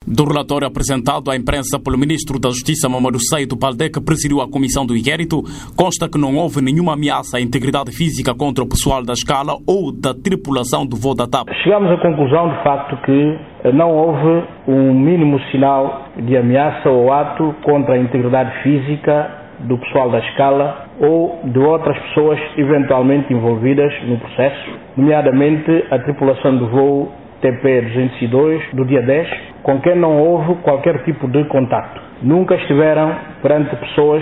Do relatório apresentado à imprensa pelo ministro da Justiça, Mamadou Seydou Baldé, que presidiu a comissão do inquérito, consta que não houve nenhuma ameaça à integridade física contra o pessoal da escala ou da tripulação do voo da TAP. Chegamos à conclusão, de facto, que não houve um mínimo sinal de ameaça ou ato contra a integridade física do pessoal da escala ou de outras pessoas eventualmente envolvidas no processo, nomeadamente a tripulação do voo TP-202 do dia 10, com quem não houve qualquer tipo de contacto. Nunca estiveram perante pessoas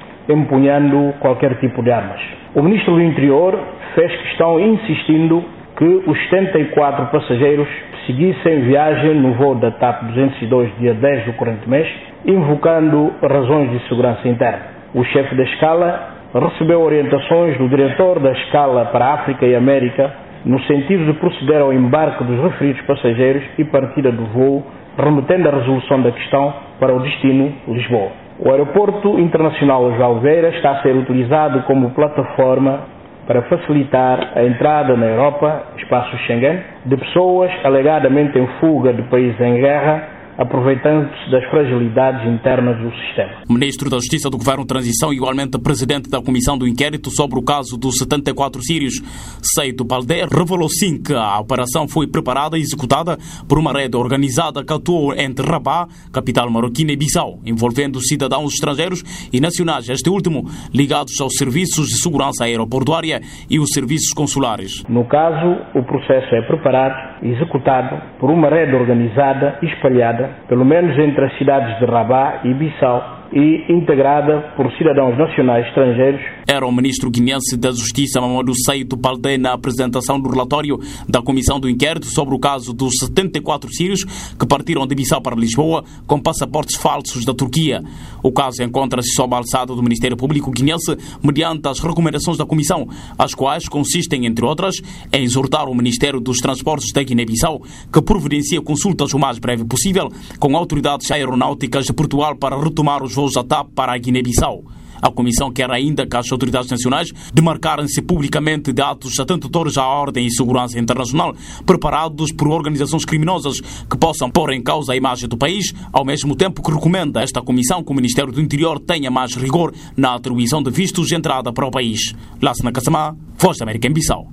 empunhando qualquer tipo de armas. O Ministro do Interior fez questão insistindo que os 74 passageiros seguissem viagem no voo da TAP-202 dia 10 do corrente mês, invocando razões de segurança interna. O chefe da escala recebeu orientações do diretor da escala para a África e América no sentido de proceder ao embarque dos referidos passageiros e partida do voo, remetendo a resolução da questão para o destino Lisboa. O Aeroporto Internacional João Alveira está a ser utilizado como plataforma para facilitar a entrada na Europa, espaço Schengen, de pessoas alegadamente em fuga de países em guerra, aproveitando-se das fragilidades internas do sistema. O ministro da Justiça do Governo de Transição e igualmente presidente da Comissão do Inquérito sobre o caso dos 74 sírios, Seydou Baldé, revelou sim que a operação foi preparada e executada por uma rede organizada que atuou entre Rabat, capital marroquina, e Bissau, envolvendo cidadãos estrangeiros e nacionais, este último ligados aos serviços de segurança aeroportuária e os serviços consulares. No caso, o processo é preparado e executado por uma rede organizada e espalhada pelo menos entre as cidades de Rabat e Bissau, e integrada por cidadãos nacionais estrangeiros. Era o ministro guineense da Justiça, Mamadou Seydou Baldé, na apresentação do relatório da Comissão do Inquérito sobre o caso dos 74 sírios que partiram de Bissau para Lisboa com passaportes falsos da Turquia. O caso encontra-se sob a alçada do Ministério Público guineense mediante as recomendações da Comissão, as quais consistem, entre outras, em exortar o Ministério dos Transportes da Guiné-Bissau que providencie consultas o mais breve possível com autoridades aeronáuticas de Portugal para retomar os voos da TAP para a Guiné-Bissau. A Comissão quer ainda que as autoridades nacionais demarcarem-se publicamente de atos atentatórios à ordem e segurança internacional preparados por organizações criminosas que possam pôr em causa a imagem do país, ao mesmo tempo que recomenda esta Comissão que o Ministério do Interior tenha mais rigor na atribuição de vistos de entrada para o país. Lassana Kassamá, Voz da América em Bissau.